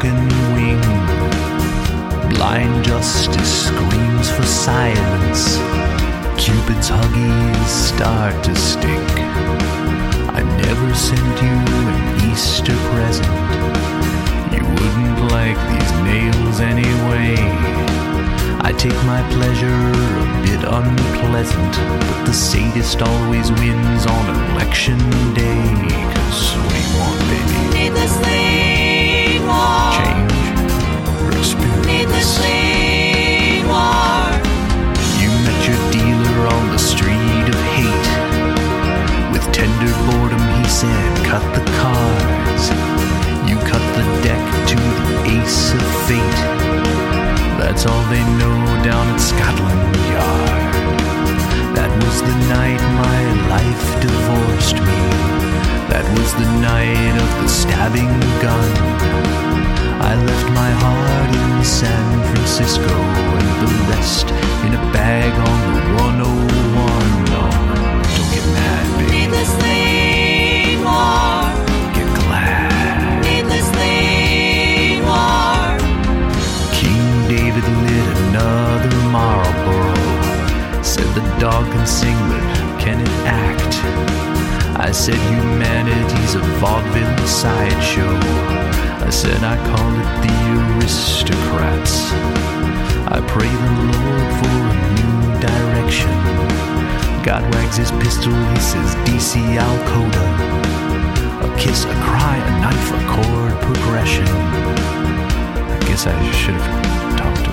broken wing. Blind justice screams for silence. Cupid's huggies start to stink. I never sent you an Easter present. You wouldn't like these nails anyway. I take my pleasure a bit unpleasant, but the sadist always wins on election day. 'Cause what do you want, baby? Needlessly war. Change or experience? Needlessly war. You met your dealer on the street of hate. With tender boredom he said, cut the cards. You cut the deck to the ace of fate. That's all they know down at Scotland Yard. That was the night my life divorced me. That was the night of the stabbing gun. I left my heart in San Francisco and the rest in a bag on the 101. No, don't get mad, baby. Needlessly war. Get glad. Needlessly war. King David lit another Marlboro. Said the dog can sing, but can it act? I said humanity's a vaudeville sideshow. I said I call it the aristocrats. I pray the Lord for a new direction. God wags his pistol, he says DC Al Coda. A kiss, a cry, a knife, a chord progression. I guess I should have talked